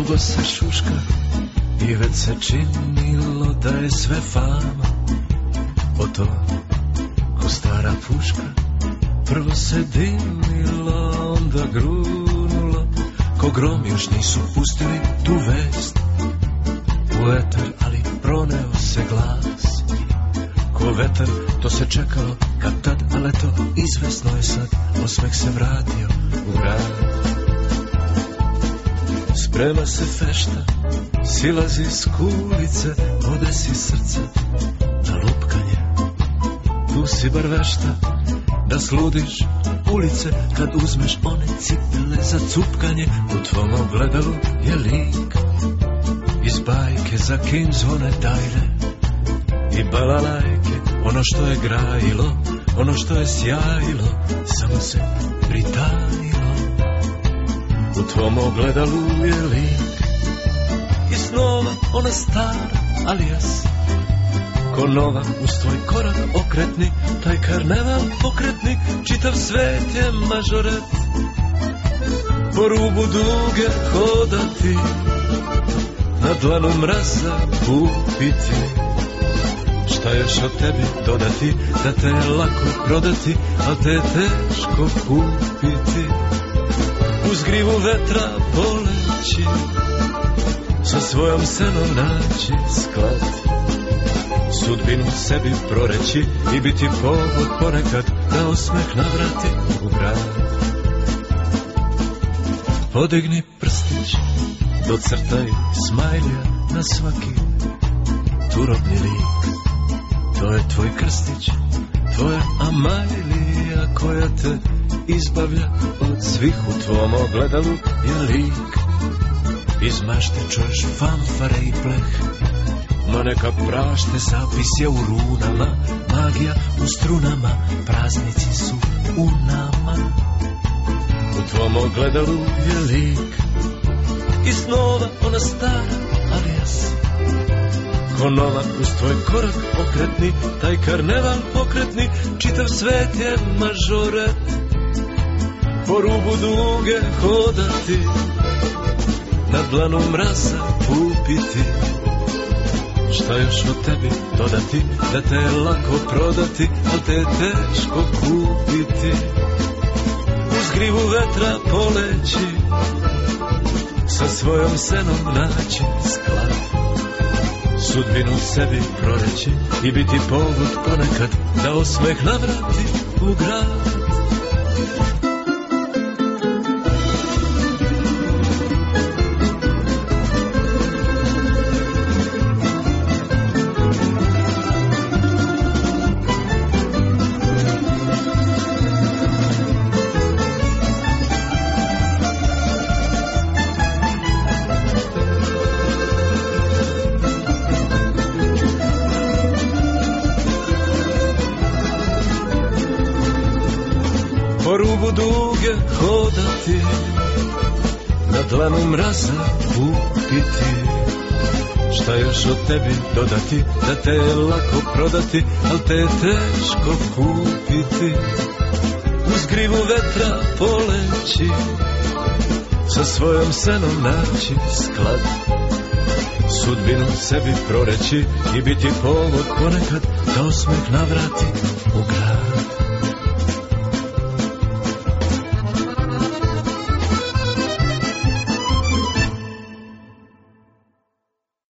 Moglo se šuška i već se činilo da je sve fama. O to ko stara puška prvo se dimilo, onda grunulo. Ko grom još nisu pustili tu vest u eter, ali proneo se glas. Ko vetar to se čekalo kad tad, ali to izvesno je sad. Osmeh se vratio u grad. Sprema se fešta, silazi s kulice, podesi srce na lupkanje. Tu si bar vešta da sludiš ulice kad uzmeš one cipele za cupkanje. U tvom ogledalu je lik iz bajke za kim zvone tajne i balalajke. Ono što je grajilo, ono što je sjajilo, samo se pritajilo. U tvom ogledalu je lik i snova ona stara alijas. Ko nova uz tvoj korak okretni, taj karneval pokretni, čitav svet je mažoret. Po rubu duge hodati, na dlanu mraza kupiti. Šta još od tebi dodati, da te je lako prodati, a te je teško kupiti. Uz grivu vetra poleći, sa svojom senom naći sklad. Sudbinu sebi proreći i biti povod ponekad da osmeh navrati u grad. Podigni prstić, docrtaj smajlija na svaki turobni lik. To je tvoj krstić, tvoja Amajlija koja te izbavlja od svih. U tvom ogledalu je lik iz mašte, čuješ fanfare i pleh. Ma neka prašte, zapis je u runama, magija u strunama, praznici su u nama. U tvom ogledalu je lik i snova ona stara alijas. Ko nova uz tvoj korak okretni, taj karneval pokretni, čitav svet je mažoret. Po rubu duge hodati, na dlanu mraza kupiti. Šta još od tebi dodati, da te je lako prodati, al te je teško kupiti. Uz grivu vetra poleći, sa svojom senom naći sklad. Sudbinu sebi proreći i biti povod ponekad da osmeh navrati u grad. Po rubu duge hodati, na dlanu mraza kupiti. Šta još od tebi dodati, da te je lako prodati, al te je teško kupiti. Uz grivu vetra poleći, sa svojom senom naći sklad. Sudbinu sebi proreći i biti povod ponekad da osmeh navrati u grad.